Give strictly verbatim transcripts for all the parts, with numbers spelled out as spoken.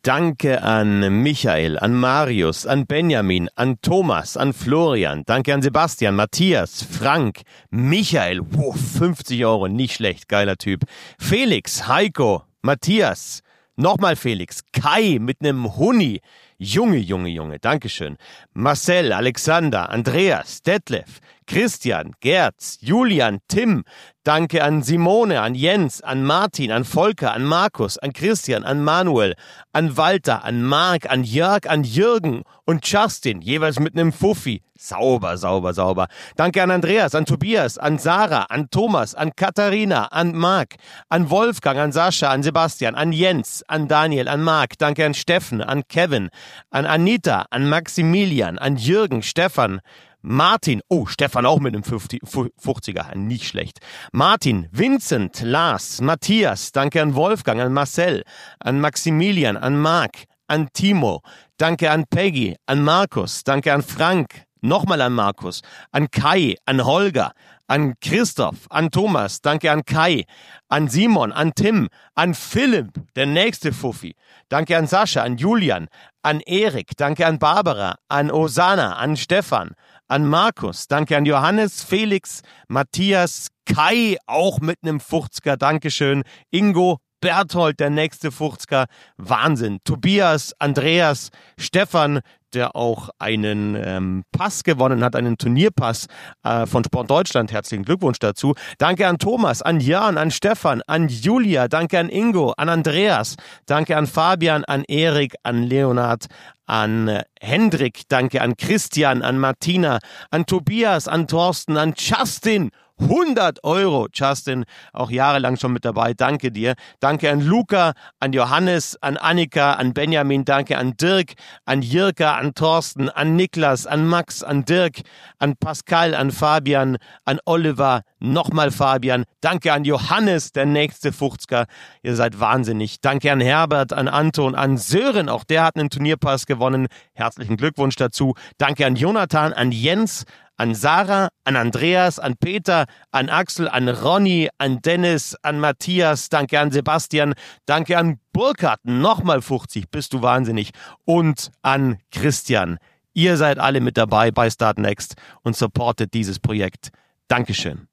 Danke an Michael, an Marius, an Benjamin, an Thomas, an Florian. Danke an Sebastian, Matthias, Frank, Michael. Wow, fünfzig Euro, nicht schlecht, geiler Typ. Felix, Heiko, Matthias, nochmal Felix, Kai mit einem Huni. Junge, Junge, Junge, Dankeschön. Marcel, Alexander, Andreas, Detlef, Christian, Gerz, Julian, Tim. Danke an Simone, an Jens, an Martin, an Volker, an Markus, an Christian, an Manuel, an Walter, an Marc, an Jörg, an Jürgen und Justin, jeweils mit einem Fuffi. Sauber, sauber, sauber. Danke an Andreas, an Tobias, an Sarah, an Thomas, an Katharina, an Marc, an Wolfgang, an Sascha, an Sebastian, an Jens, an Daniel, an Marc. Danke an Steffen, an Kevin, an Anita, an Maximilian, an Jürgen, Stefan, Martin, oh, Stefan auch mit einem fünfziger, nicht schlecht. Martin, Vincent, Lars, Matthias, danke an Wolfgang, an Marcel, an Maximilian, an Marc, an Timo, danke an Peggy, an Markus, danke an Frank, nochmal an Markus, an Kai, an Holger, an Christoph, an Thomas, danke an Kai, an Simon, an Tim, an Philipp, der nächste Fuffi, danke an Sascha, an Julian, an Erik, danke an Barbara, an Osana, an Stefan, an Markus, danke an Johannes, Felix, Matthias, Kai, auch mit einem fünfziger, Dankeschön, Ingo, Berthold, der nächste fünfziger, Wahnsinn, Tobias, Andreas, Stefan, der auch einen ähm, Pass gewonnen hat, einen Turnierpass äh, von Sport Deutschland. Herzlichen Glückwunsch dazu. Danke an Thomas, an Jan, an Stefan, an Julia, danke an Ingo, an Andreas, danke an Fabian, an Erik, an Leonard, an äh, Hendrik, danke an Christian, an Martina, an Tobias, an Thorsten, an Justin. hundert Euro, Justin, auch jahrelang schon mit dabei, danke dir. Danke an Luca, an Johannes, an Annika, an Benjamin, danke an Dirk, an Jirka, an Thorsten, an Niklas, an Max, an Dirk, an Pascal, an Fabian, an Oliver, nochmal Fabian, danke an Johannes, der nächste fünfziger, ihr seid wahnsinnig. Danke an Herbert, an Anton, an Sören, auch der hat einen Turnierpass gewonnen, herzlichen Glückwunsch dazu. Danke an Jonathan, an Jens, an Sarah, an Andreas, an Peter, an Axel, an Ronny, an Dennis, an Matthias, danke an Sebastian, danke an Burkhard, nochmal fünfzig, bist du wahnsinnig, und an Christian. Ihr seid alle mit dabei bei Start Next und supportet dieses Projekt. Dankeschön.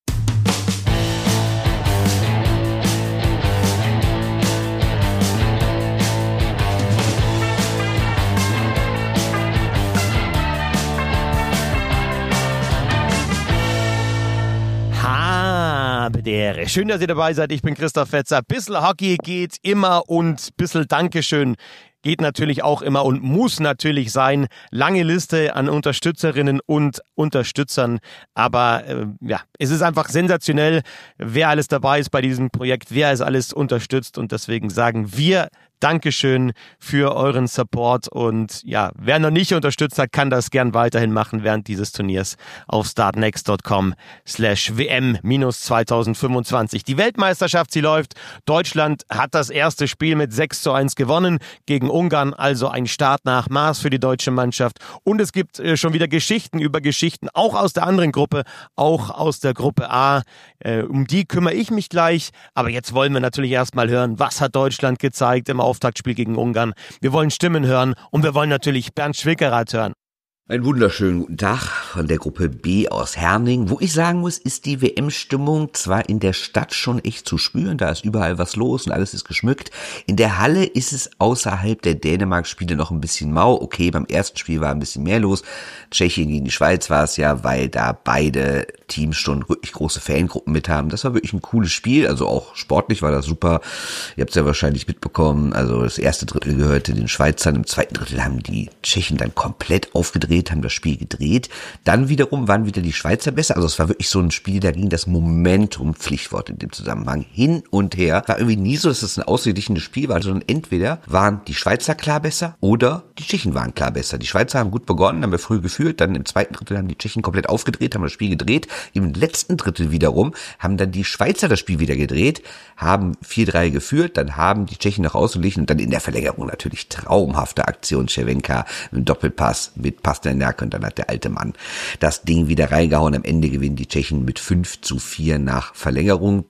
Habedere. Schön, dass ihr dabei seid. Ich bin Christoph Fetzer. Bissl Hockey geht immer und bissl Dankeschön geht natürlich auch immer und muss natürlich sein. Lange Liste an Unterstützerinnen und Unterstützern. Aber äh, ja, es ist einfach sensationell, wer alles dabei ist bei diesem Projekt, wer es alles unterstützt. Und deswegen sagen wir Dankeschön für euren Support und ja, wer noch nicht unterstützt hat, kann das gern weiterhin machen während dieses Turniers auf startnext.com slash wm minus zweitausendfünfundzwanzig. Die Weltmeisterschaft, sie läuft. Deutschland hat das erste Spiel mit sechs zu eins gewonnen gegen Ungarn, also ein Start nach Maß für die deutsche Mannschaft. Und es gibt äh, schon wieder Geschichten über Geschichten, auch aus der anderen Gruppe, auch aus der Gruppe A. Äh, um die kümmere ich mich gleich, aber jetzt wollen wir natürlich erstmal hören, was hat Deutschland gezeigt im Auftaktspiel gegen Ungarn. Wir wollen Stimmen hören und wir wollen natürlich Bernd Schwickerath hören. Einen wunderschönen guten Tag von der Gruppe B aus Herning. Wo ich sagen muss, ist die W M-Stimmung zwar in der Stadt schon echt zu spüren, da ist überall was los und alles ist geschmückt. In der Halle ist es außerhalb der Dänemark-Spiele noch ein bisschen mau. Okay, beim ersten Spiel war ein bisschen mehr los. Tschechien gegen die Schweiz war es ja, weil da beide Teams schon wirklich große Fangruppen mit haben. Das war wirklich ein cooles Spiel, also auch sportlich war das super. Ihr habt es ja wahrscheinlich mitbekommen, also das erste Drittel gehörte den Schweizern, im zweiten Drittel haben die Tschechen dann komplett aufgedreht, haben das Spiel gedreht. Dann wiederum waren wieder die Schweizer besser. Also es war wirklich so ein Spiel, da ging das Momentum, Pflichtwort in dem Zusammenhang, hin und her. War irgendwie nie so, dass es ein ausgeglichenes Spiel war, sondern entweder waren die Schweizer klar besser oder die Tschechen waren klar besser. Die Schweizer haben gut begonnen, haben wir früh geführt, dann im zweiten Drittel haben die Tschechen komplett aufgedreht, haben das Spiel gedreht. Im letzten Drittel wiederum haben dann die Schweizer das Spiel wieder gedreht, haben vier drei geführt, dann haben die Tschechen noch ausgeglichen und dann in der Verlängerung natürlich traumhafte Aktion, Cervenka mit dem Doppelpass, mit Pasternak und dann hat der alte Mann das Ding wieder reingehauen. Am Ende gewinnen die Tschechen mit fünf zu vier nach Verlängerung.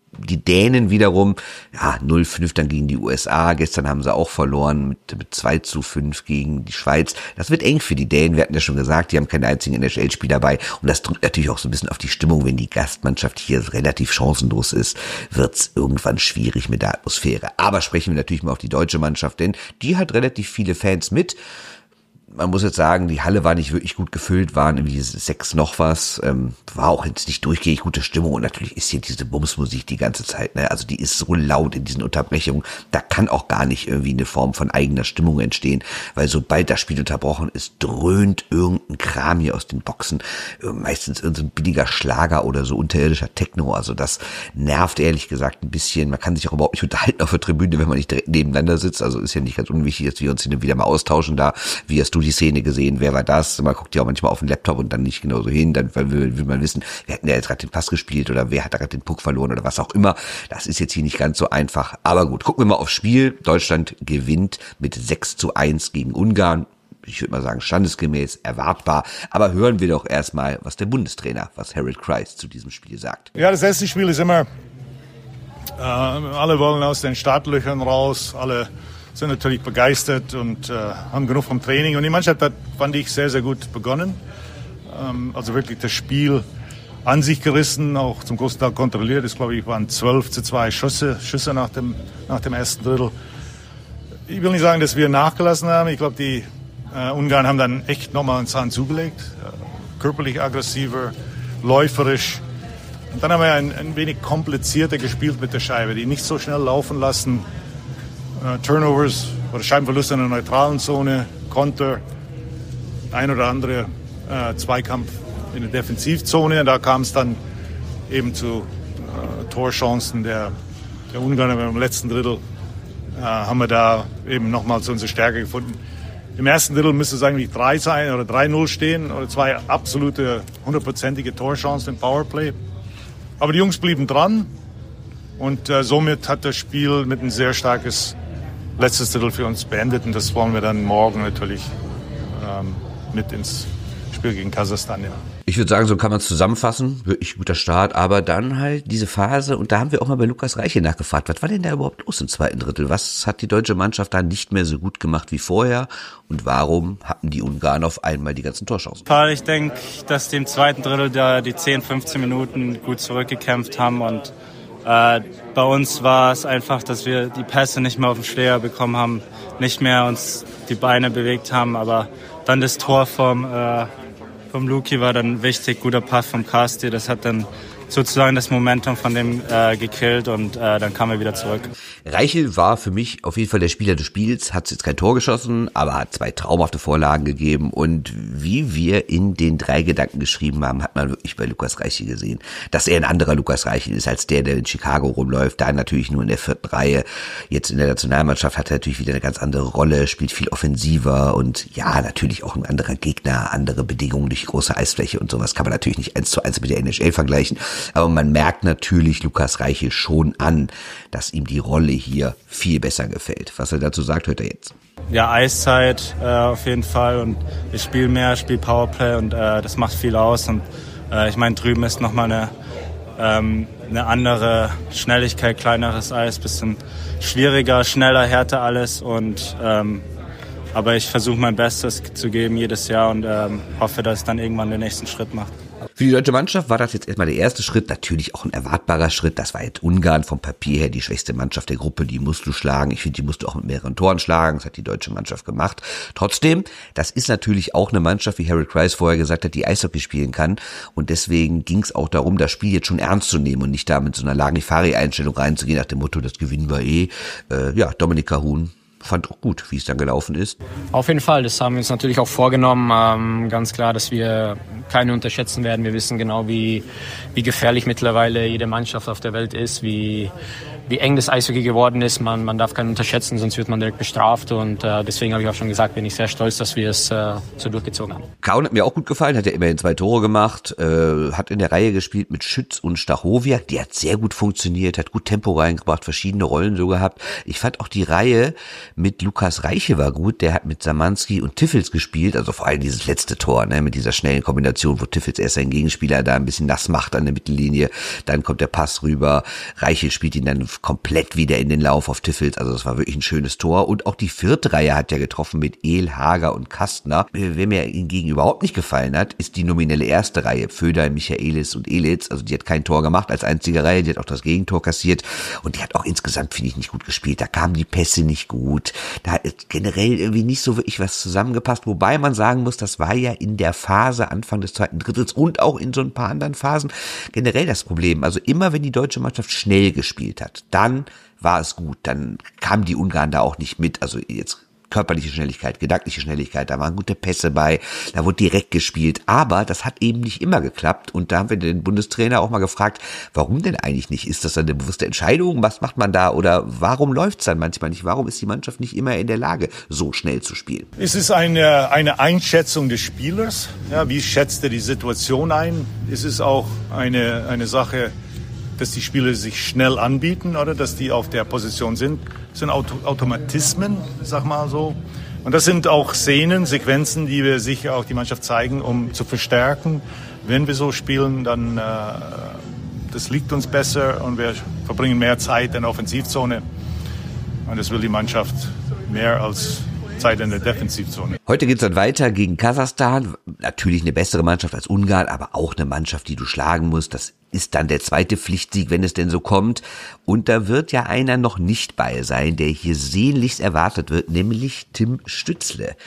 Die Dänen wiederum, ja, null fünf dann gegen die U S A. Gestern haben sie auch verloren mit, mit zwei zu fünf gegen die Schweiz. Das wird eng für die Dänen. Wir hatten ja schon gesagt, die haben keinen einzigen N H L-Spiel dabei. Und das drückt natürlich auch so ein bisschen auf die Stimmung. Wenn die Gastmannschaft hier relativ chancenlos ist, wird's irgendwann schwierig mit der Atmosphäre. Aber sprechen wir natürlich mal auf die deutsche Mannschaft, denn die hat relativ viele Fans mit. Man muss jetzt sagen, die Halle war nicht wirklich gut gefüllt, waren irgendwie sechs noch was, ähm, war auch jetzt nicht durchgehend gute Stimmung und natürlich ist hier diese Bumsmusik die ganze Zeit, ne? Also die ist so laut in diesen Unterbrechungen, da kann auch gar nicht irgendwie eine Form von eigener Stimmung entstehen, weil sobald das Spiel unterbrochen ist, dröhnt irgendein Kram hier aus den Boxen, meistens irgendein billiger Schlager oder so unterirdischer Techno, also das nervt ehrlich gesagt ein bisschen, man kann sich auch überhaupt nicht unterhalten auf der Tribüne, wenn man nicht direkt nebeneinander sitzt, also ist ja nicht ganz unwichtig, dass wir uns hin und wieder mal austauschen da, wie hast du die Szene gesehen, wer war das? Man guckt ja auch manchmal auf den Laptop und dann nicht genauso hin, dann will, will man wissen, wer hat denn jetzt gerade den Pass gespielt oder wer hat da gerade den Puck verloren oder was auch immer. Das ist jetzt hier nicht ganz so einfach. Aber gut, gucken wir mal aufs Spiel. Deutschland gewinnt mit sechs zu eins gegen Ungarn. Ich würde mal sagen, standesgemäß, erwartbar. Aber hören wir doch erstmal, was der Bundestrainer, was Harold Kreis zu diesem Spiel sagt. Ja, das erste Spiel ist immer, äh, alle wollen aus den Startlöchern raus, alle sind natürlich begeistert und äh, haben genug vom Training. Und die Mannschaft hat, fand ich, sehr, sehr gut begonnen. Ähm, also wirklich das Spiel an sich gerissen, auch zum großen Teil kontrolliert. Es, glaube ich, waren zwölf zu zwei Schüsse, Schüsse nach dem, nach dem ersten Drittel. Ich will nicht sagen, dass wir nachgelassen haben. Ich glaube, die äh, Ungarn haben dann echt nochmal einen Zahn zugelegt. Äh, körperlich aggressiver, läuferisch. Und dann haben wir ein, ein wenig komplizierter gespielt mit der Scheibe, die nicht so schnell laufen lassen. Uh, Turnovers oder Scheibenverluste in der neutralen Zone, Konter, ein oder andere uh, Zweikampf in der Defensivzone. Da kam es dann eben zu uh, Torchancen der, der Ungarn. Im letzten Drittel uh, haben wir da eben nochmals unsere Stärke gefunden. Im ersten Drittel müsste es eigentlich drei sein oder drei null stehen oder zwei absolute hundertprozentige Torchancen im Powerplay. Aber die Jungs blieben dran und uh, somit hat das Spiel mit ein sehr starkes letztes Drittel für uns beendet und das wollen wir dann morgen natürlich ähm, mit ins Spiel gegen Kasachstan nehmen. Ich würde sagen, so kann man es zusammenfassen. Wirklich guter Start, aber dann halt diese Phase und da haben wir auch mal bei Lukas Reichel nachgefragt, was war denn da überhaupt los im zweiten Drittel? Was hat die deutsche Mannschaft da nicht mehr so gut gemacht wie vorher und warum hatten die Ungarn auf einmal die ganzen Torchancen? Ich denke, dass die im zweiten Drittel da die zehn, fünfzehn Minuten gut zurückgekämpft haben und Äh, bei uns war es einfach, dass wir die Pässe nicht mehr auf den Schläger bekommen haben, nicht mehr uns die Beine bewegt haben, aber dann das Tor vom, äh, vom Luki war dann wichtig, guter Pass vom Kasti, das hat dann sozusagen das Momentum von dem äh, gekillt und äh, dann kamen wir wieder zurück. Reichel war für mich auf jeden Fall der Spieler des Spiels, hat jetzt kein Tor geschossen, aber hat zwei traumhafte Vorlagen gegeben und wie wir in den drei Gedanken geschrieben haben, hat man wirklich bei Lukas Reichel gesehen, dass er ein anderer Lukas Reichel ist als der, der in Chicago rumläuft, da natürlich nur in der vierten Reihe. Jetzt in der Nationalmannschaft hat er natürlich wieder eine ganz andere Rolle, spielt viel offensiver und ja, natürlich auch ein anderer Gegner, andere Bedingungen durch die große Eisfläche und sowas kann man natürlich nicht eins zu eins mit der N H L vergleichen. Aber man merkt natürlich Lukas Reichel schon an, dass ihm die Rolle hier viel besser gefällt. Was er dazu sagt, hört er jetzt. Ja, Eiszeit äh, auf jeden Fall und ich spiele mehr, spiele Powerplay und äh, das macht viel aus. Und äh, ich meine, drüben ist nochmal eine, ähm, eine andere Schnelligkeit, kleineres Eis, bisschen schwieriger, schneller, härter alles. Und ähm, aber ich versuche mein Bestes zu geben jedes Jahr und ähm, hoffe, dass es dann irgendwann den nächsten Schritt macht. Für die deutsche Mannschaft war das jetzt erstmal der erste Schritt, natürlich auch ein erwartbarer Schritt. Das war jetzt Ungarn vom Papier her die schwächste Mannschaft der Gruppe, die musst du schlagen. Ich finde, die musst du auch mit mehreren Toren schlagen, das hat die deutsche Mannschaft gemacht. Trotzdem, das ist natürlich auch eine Mannschaft, wie Harold Kreis vorher gesagt hat, die Eishockey spielen kann und deswegen ging es auch darum, das Spiel jetzt schon ernst zu nehmen und nicht da mit so einer Larifari-Einstellung reinzugehen, nach dem Motto, das gewinnen wir eh. Äh, ja, Dominik Kahun fand auch gut, wie es dann gelaufen ist. Auf jeden Fall, das haben wir uns natürlich auch vorgenommen. Ähm, ganz klar, dass wir keine unterschätzen werden. Wir wissen genau, wie, wie gefährlich mittlerweile jede Mannschaft auf der Welt ist, wie, wie eng das Eishockey geworden ist. Man, man darf keinen unterschätzen, sonst wird man direkt bestraft. Und äh, deswegen habe ich auch schon gesagt, bin ich sehr stolz, dass wir es äh, so durchgezogen haben. Kaun hat mir auch gut gefallen, hat ja immerhin zwei Tore gemacht, äh, hat in der Reihe gespielt mit Schütz und Stachowiak. Die hat sehr gut funktioniert, hat gut Tempo reingebracht, verschiedene Rollen so gehabt. Ich fand auch die Reihe mit Lukas Reiche war gut. Der hat mit Samanski und Tiffels gespielt, also vor allem dieses letzte Tor, ne, mit dieser schnellen Kombination, wo Tiffels erst seinen Gegenspieler da ein bisschen nass macht an der Mittellinie. Dann kommt der Pass rüber. Reiche spielt ihn dann komplett wieder in den Lauf auf Tiffels. Also das war wirklich ein schönes Tor. Und auch die vierte Reihe hat ja getroffen mit Ehl, Hager und Kastner. Wer mir hingegen überhaupt nicht gefallen hat, ist die nominelle erste Reihe. Föder, Michaelis und Elitz. Also die hat kein Tor gemacht als einzige Reihe. Die hat auch das Gegentor kassiert. Und die hat auch insgesamt, finde ich, nicht gut gespielt. Da kamen die Pässe nicht gut. Da hat generell irgendwie nicht so wirklich was zusammengepasst. Wobei man sagen muss, das war ja in der Phase Anfang des zweiten Drittels und auch in so ein paar anderen Phasen generell das Problem. Also immer, wenn die deutsche Mannschaft schnell gespielt hat, dann war es gut. Dann kamen die Ungarn da auch nicht mit. Also jetzt körperliche Schnelligkeit, gedankliche Schnelligkeit, da waren gute Pässe bei, da wurde direkt gespielt, aber das hat eben nicht immer geklappt und da haben wir den Bundestrainer auch mal gefragt, warum denn eigentlich nicht? Ist das eine bewusste Entscheidung? Was macht man da oder warum läuft es dann manchmal nicht? Warum ist die Mannschaft nicht immer in der Lage, so schnell zu spielen? Es ist eine, eine Einschätzung des Spielers, ja, wie schätzt er die Situation ein? Es ist auch eine, eine Sache, dass die Spieler sich schnell anbieten oder dass die auf der Position sind. Das sind Auto- Automatismen, sag mal so. Und das sind auch Szenen, Sequenzen, die wir sicher auch die Mannschaft zeigen, um zu verstärken. Wenn wir so spielen, dann äh, das liegt uns besser und wir verbringen mehr Zeit in der Offensivzone. Und das will die Mannschaft mehr als Zeit in der Defensivzone. Heute geht's dann weiter gegen Kasachstan. Natürlich eine bessere Mannschaft als Ungarn, aber auch eine Mannschaft, die du schlagen musst. Das ist dann der zweite Pflichtsieg, wenn es denn so kommt. Und da wird ja einer noch nicht bei sein, der hier sehnlichst erwartet wird, nämlich Tim Stützle.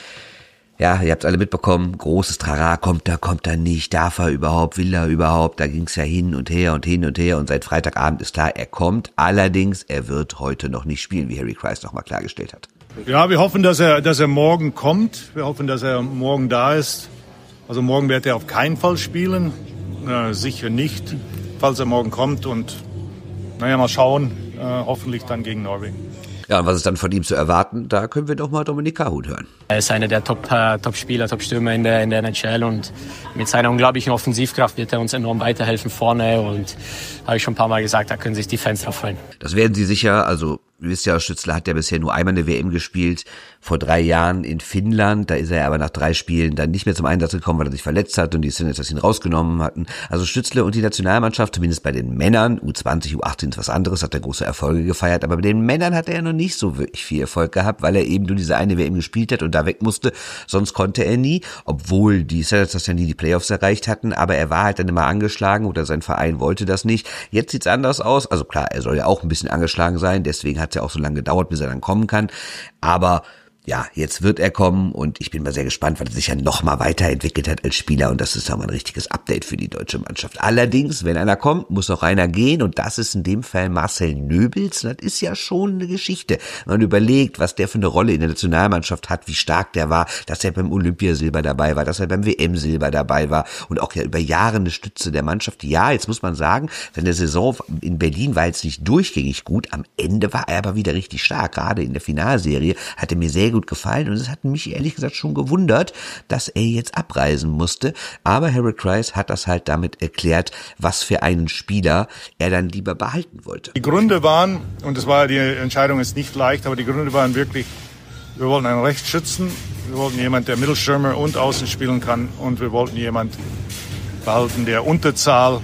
Ja, ihr habt's alle mitbekommen, großes Trara, kommt er, kommt er nicht, darf er überhaupt, will er überhaupt, da ging's ja hin und her und hin und her und seit Freitagabend ist klar, er kommt. Allerdings, er wird heute noch nicht spielen, wie Harry Kreis noch mal klargestellt hat. Ja, wir hoffen, dass er, dass er morgen kommt. Wir hoffen, dass er morgen da ist. Also morgen wird er auf keinen Fall spielen. Äh, sicher nicht, falls er morgen kommt. Und naja, mal schauen. Äh, hoffentlich dann gegen Norwegen. Ja, und was ist dann von ihm zu erwarten? Da können wir doch mal Dominik Kahut hören. Er ist einer der Top, äh, Top-Spieler, Top-Stürmer in der, in der N H L und mit seiner unglaublichen Offensivkraft wird er uns enorm weiterhelfen vorne und habe ich schon ein paar Mal gesagt, da können sich die Fans drauf freuen. Das werden sie sicher, also ihr wisst ja, Stützle hat ja bisher nur einmal eine W M gespielt, vor drei Jahren in Finnland, da ist er aber nach drei Spielen dann nicht mehr zum Einsatz gekommen, weil er sich verletzt hat und die Senators ihn rausgenommen hatten. Also Stützle und die Nationalmannschaft, zumindest bei den Männern, U zwanzig, U achtzehn ist was anderes, hat er große Erfolge gefeiert, aber bei den Männern hat er ja noch nicht so wirklich viel Erfolg gehabt, weil er eben nur diese eine W M gespielt hat und da weg musste, sonst konnte er nie, obwohl die Senators ja nie die Playoffs erreicht hatten, aber er war halt dann immer angeschlagen oder sein Verein wollte das nicht. Jetzt sieht's anders aus, also klar, er soll ja auch ein bisschen angeschlagen sein, deswegen hat es ja auch so lange gedauert, bis er dann kommen kann, aber ja, jetzt wird er kommen und ich bin mal sehr gespannt, weil er sich ja noch mal weiterentwickelt hat als Spieler und das ist auch mal ein richtiges Update für die deutsche Mannschaft. Allerdings, wenn einer kommt, muss auch einer gehen und das ist in dem Fall Marcel Nöbels. Das ist ja schon eine Geschichte. Wenn man überlegt, was der für eine Rolle in der Nationalmannschaft hat, wie stark der war, dass er beim Olympiasilber dabei war, dass er beim W M-Silber dabei war und auch ja über Jahre eine Stütze der Mannschaft. Ja, jetzt muss man sagen, seine Saison in Berlin war jetzt nicht durchgängig gut. Am Ende war er aber wieder richtig stark. Gerade in der Finalserie hat er mir sehr gut gefallen und es hat mich ehrlich gesagt schon gewundert, dass er jetzt abreisen musste, aber Harry Kreis hat das halt damit erklärt, was für einen Spieler er dann lieber behalten wollte. Die Gründe waren, und das war die Entscheidung ist nicht leicht, aber die Gründe waren wirklich, wir wollten einen Rechtsschützen, wir wollten jemanden, der Mittelstürmer und Außen spielen kann und wir wollten jemanden behalten, der Unterzahl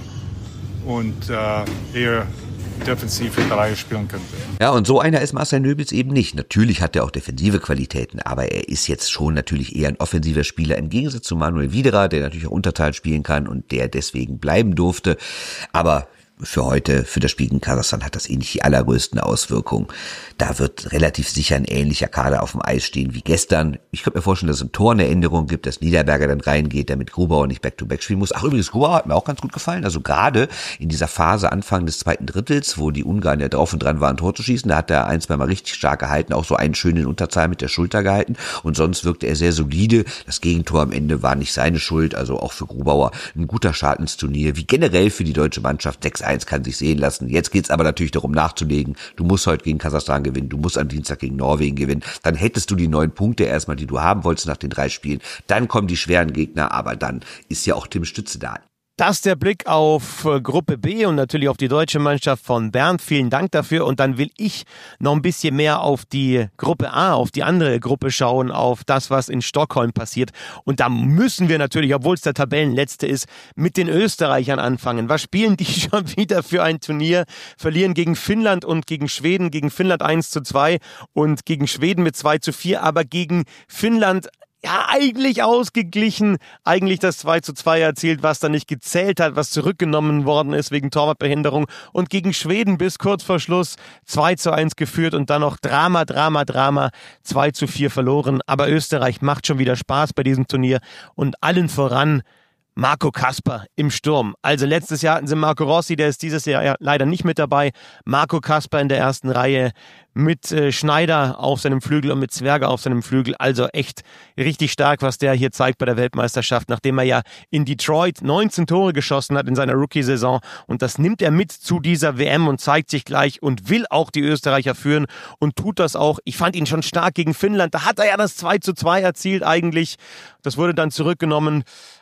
und äh, eher defensiv in der Reihe spielen könnte. Ja, und so einer ist Marcel Nöbels eben nicht. Natürlich hat er auch defensive Qualitäten, aber er ist jetzt schon natürlich eher ein offensiver Spieler im Gegensatz zu Manuel Widerer, der natürlich auch Unterzahl spielen kann und der deswegen bleiben durfte. Aber für heute, für das Spiel gegen Kasachstan hat das eh nicht die allergrößten Auswirkungen. Da wird relativ sicher ein ähnlicher Kader auf dem Eis stehen wie gestern. Ich könnte mir vorstellen, dass es ein Tor eine Änderung gibt, dass Niederberger dann reingeht, damit Grubauer nicht Back-to-Back spielen muss. Ach übrigens, Grubauer hat mir auch ganz gut gefallen. Also gerade in dieser Phase Anfang des zweiten Drittels, wo die Ungarn ja drauf und dran waren, ein Tor zu schießen, da hat er ein, zwei Mal richtig stark gehalten, auch so einen schönen Unterzahl mit der Schulter gehalten. Und sonst wirkte er sehr solide. Das Gegentor am Ende war nicht seine Schuld, also auch für Grubauer ein guter Start ins Turnier, wie generell für die deutsche Mannschaft. sechs eins kann sich sehen lassen. Jetzt geht's aber natürlich darum nachzulegen. Du musst heute gegen Kasachstan gewinnen, du musst am Dienstag gegen Norwegen gewinnen. Dann hättest du die neun Punkte erstmal, die du haben wolltest nach den drei Spielen. Dann kommen die schweren Gegner, aber dann ist ja auch Tim Stütze da. Das der Blick auf Gruppe B und natürlich auf die deutsche Mannschaft von Bernd. Vielen Dank dafür. Und dann will ich noch ein bisschen mehr auf die Gruppe A, auf die andere Gruppe schauen, auf das, was in Stockholm passiert. Und da müssen wir natürlich, obwohl es der Tabellenletzte ist, mit den Österreichern anfangen. Was spielen die schon wieder für ein Turnier? Verlieren gegen Finnland und gegen Schweden. Gegen Finnland eins zu zwei und gegen Schweden mit zwei zu vier. Aber gegen Finnland ja, eigentlich ausgeglichen, eigentlich das zwei zu zwei erzielt, was dann nicht gezählt hat, was zurückgenommen worden ist wegen Torwartbehinderung und gegen Schweden bis kurz vor Schluss zwei zu eins geführt und dann noch Drama, Drama, Drama, zwei zu vier verloren. Aber Österreich macht schon wieder Spaß bei diesem Turnier und allen voran Marco Kasper im Sturm. Also letztes Jahr hatten sie Marco Rossi, der ist dieses Jahr ja leider nicht mit dabei. Marco Kasper in der ersten Reihe mit äh, Schneider auf seinem Flügel und mit Zwerger auf seinem Flügel. Also echt richtig stark, was der hier zeigt bei der Weltmeisterschaft, nachdem er ja in Detroit neunzehn Tore geschossen hat in seiner Rookie-Saison. Und das nimmt er mit zu dieser W M und zeigt sich gleich und will auch die Österreicher führen und tut das auch. Ich fand ihn schon stark gegen Finnland. Da hat er ja das zwei zu zwei erzielt eigentlich. Das wurde dann zurückgenommen.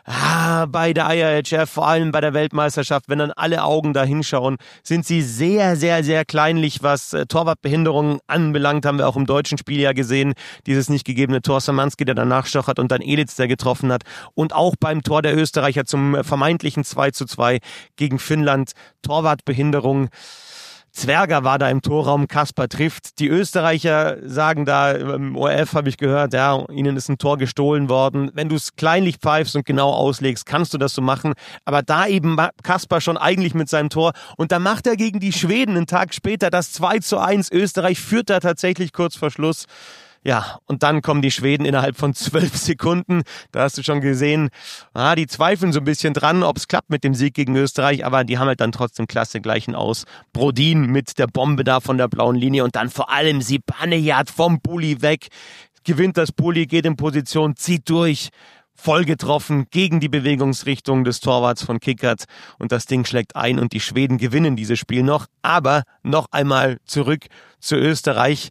Ah, bei der I I H F, vor allem bei der Weltmeisterschaft, wenn dann alle Augen da hinschauen, sind sie sehr, sehr, sehr kleinlich, was äh, Torwartbehinderung anbelangt, haben wir auch im deutschen Spiel ja gesehen, dieses nicht gegebene Tor Szymanski, der danach stochert und dann Elitz, der getroffen hat und auch beim Tor der Österreicher zum vermeintlichen zwei zu zwei gegen Finnland, Torwartbehinderung. Zwerger war da im Torraum, Kasper trifft. Die Österreicher sagen da, im O R F habe ich gehört, ja, ihnen ist ein Tor gestohlen worden. Wenn du es kleinlich pfeifst und genau auslegst, kannst du das so machen. Aber da eben Kasper schon eigentlich mit seinem Tor. Und da macht er gegen die Schweden einen Tag später das zwei zu eins. Österreich führt da tatsächlich kurz vor Schluss. Ja, und dann kommen die Schweden innerhalb von zwölf Sekunden. Da hast du schon gesehen, ah, die zweifeln so ein bisschen dran, ob es klappt mit dem Sieg gegen Österreich, aber die haben halt dann trotzdem klasse gleichen aus. Brodin mit der Bombe da von der blauen Linie und dann vor allem Zibanejad vom Bulli weg, gewinnt das Bulli, geht in Position, zieht durch, voll getroffen gegen die Bewegungsrichtung des Torwarts von Kickert und das Ding schlägt ein und die Schweden gewinnen dieses Spiel noch. Aber noch einmal zurück zu Österreich.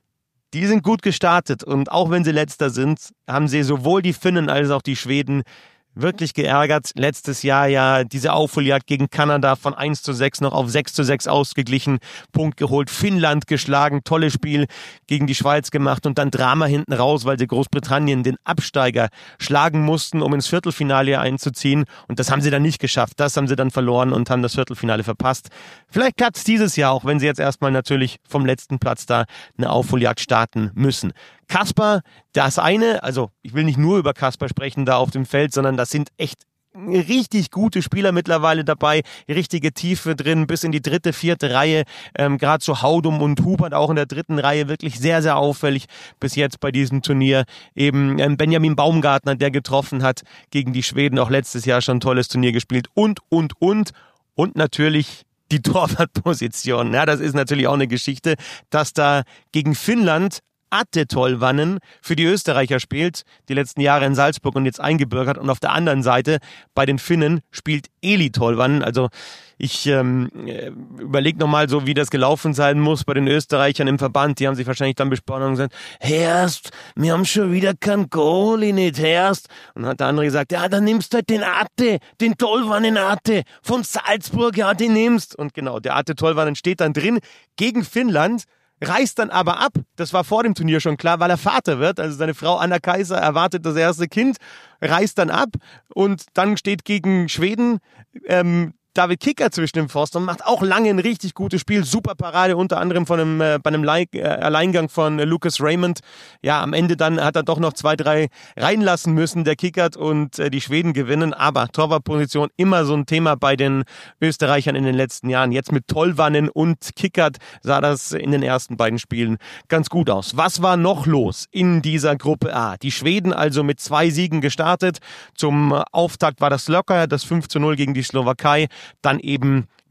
Die sind gut gestartet und auch wenn sie Letzter sind, haben sie sowohl die Finnen als auch die Schweden wirklich geärgert. Letztes Jahr ja diese Aufholjagd gegen Kanada von eins zu sechs noch auf sechs zu sechs ausgeglichen, Punkt geholt, Finnland geschlagen, tolles Spiel gegen die Schweiz gemacht und dann Drama hinten raus, weil sie Großbritannien, den Absteiger, schlagen mussten, um ins Viertelfinale einzuziehen und das haben sie dann nicht geschafft. Das haben sie dann verloren und haben das Viertelfinale verpasst. Vielleicht klappt es dieses Jahr auch, wenn sie jetzt erstmal natürlich vom letzten Platz da eine Aufholjagd starten müssen. Kasper, das eine, also ich will nicht nur über Kasper sprechen da auf dem Feld, sondern das sind echt richtig gute Spieler mittlerweile dabei, richtige Tiefe drin, bis in die dritte, vierte Reihe, ähm, gerade so Haudum und Hubert auch in der dritten Reihe, wirklich sehr, sehr auffällig bis jetzt bei diesem Turnier. Eben ähm, Benjamin Baumgartner, der getroffen hat gegen die Schweden, auch letztes Jahr schon ein tolles Turnier gespielt und, und, und, und natürlich die Torwartposition. Ja, das ist natürlich auch eine Geschichte, dass da gegen Finnland Atte Tolvanen für die Österreicher spielt, die letzten Jahre in Salzburg und jetzt eingebürgert. Und auf der anderen Seite bei den Finnen spielt Eli Tolvanen. Also ich ähm, überlege nochmal so, wie das gelaufen sein muss bei den Österreichern im Verband. Die haben sich wahrscheinlich dann besprochen und gesagt, Herrst, wir haben schon wieder kein Goalie, nicht Herrst. Und dann hat der andere gesagt, ja, dann nimmst du halt den Atte, den Tolvanen Atte von Salzburg, ja, den nimmst. Und genau, der Atte Tolvanen steht dann drin gegen Finnland, reißt dann aber ab, das war vor dem Turnier schon klar, weil er Vater wird, also seine Frau Anna Kaiser erwartet das erste Kind, reißt dann ab und dann steht gegen Schweden ähm, David Kicker zwischen dem Pfosten und macht auch lange ein richtig gutes Spiel. Super Parade, unter anderem von einem, äh, bei einem Le- äh, Alleingang von äh, Lucas Raymond. Ja, am Ende dann hat er doch noch zwei, drei reinlassen müssen, der Kickert, und äh, die Schweden gewinnen. Aber Torwartposition immer so ein Thema bei den Österreichern in den letzten Jahren. Jetzt mit Tolvanen und Kickert sah das in den ersten beiden Spielen ganz gut aus. Was war noch los in dieser Gruppe A? Die Schweden also mit zwei Siegen gestartet. Zum Auftakt war das locker, das fünf zu null gegen die Slowakei. Dann eben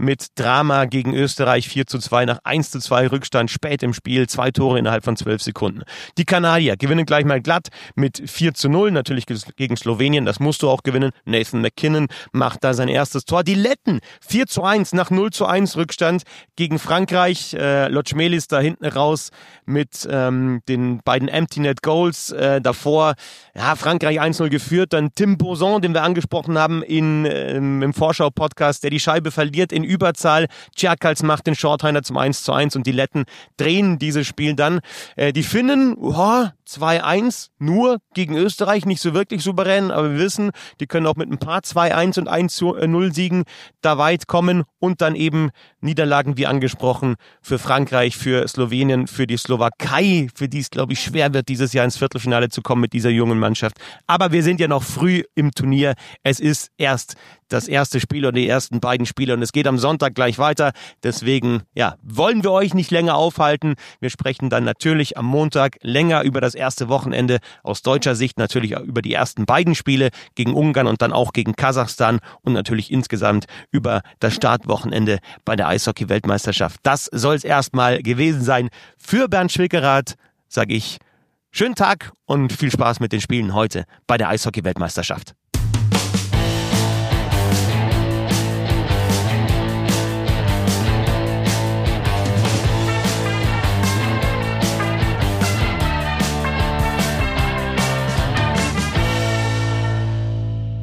mit Drama gegen Österreich vier zu zwei nach eins zu zwei Rückstand spät im Spiel, zwei Tore innerhalb von zwölf Sekunden. Die Kanadier gewinnen gleich mal glatt mit vier zu null, natürlich gegen Slowenien, das musst du auch gewinnen. Nathan McKinnon macht da sein erstes Tor. Die Letten vier zu eins nach null zu eins Rückstand gegen Frankreich. Äh, Lotschmelis da hinten raus mit ähm, den beiden Empty Net Goals. Äh, davor ja, Frankreich eins null geführt, dann Tim Boson, den wir angesprochen haben in, ähm, im Vorschau-Podcast, der die Scheibe verliert in Überzahl. Tjerkals macht den Shorthander zum eins zu eins und die Letten drehen dieses Spiel dann. Äh, die Finnen, oh, zwei eins nur gegen Österreich, nicht so wirklich souverän, aber wir wissen, die können auch mit ein paar zwei eins und eins zu null Siegen da weit kommen und dann eben Niederlagen, wie angesprochen, für Frankreich, für Slowenien, für die Slowakei, für die es, glaube ich, schwer wird, dieses Jahr ins Viertelfinale zu kommen mit dieser jungen Mannschaft. Aber wir sind ja noch früh im Turnier. Es ist erst das erste Spiel oder die ersten beiden Spiele und es geht am Sonntag gleich weiter. Deswegen, ja, wollen wir euch nicht länger aufhalten. Wir sprechen dann natürlich am Montag länger über das erste Wochenende aus deutscher Sicht, natürlich über die ersten beiden Spiele gegen Ungarn und dann auch gegen Kasachstan und natürlich insgesamt über das Startwochenende bei der Eishockey-Weltmeisterschaft. Das soll es erstmal gewesen sein. Für Bernd Schwickerath sage ich schönen Tag und viel Spaß mit den Spielen heute bei der Eishockey-Weltmeisterschaft.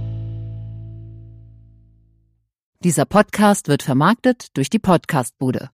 Dieser Podcast wird vermarktet durch die Podcastbude.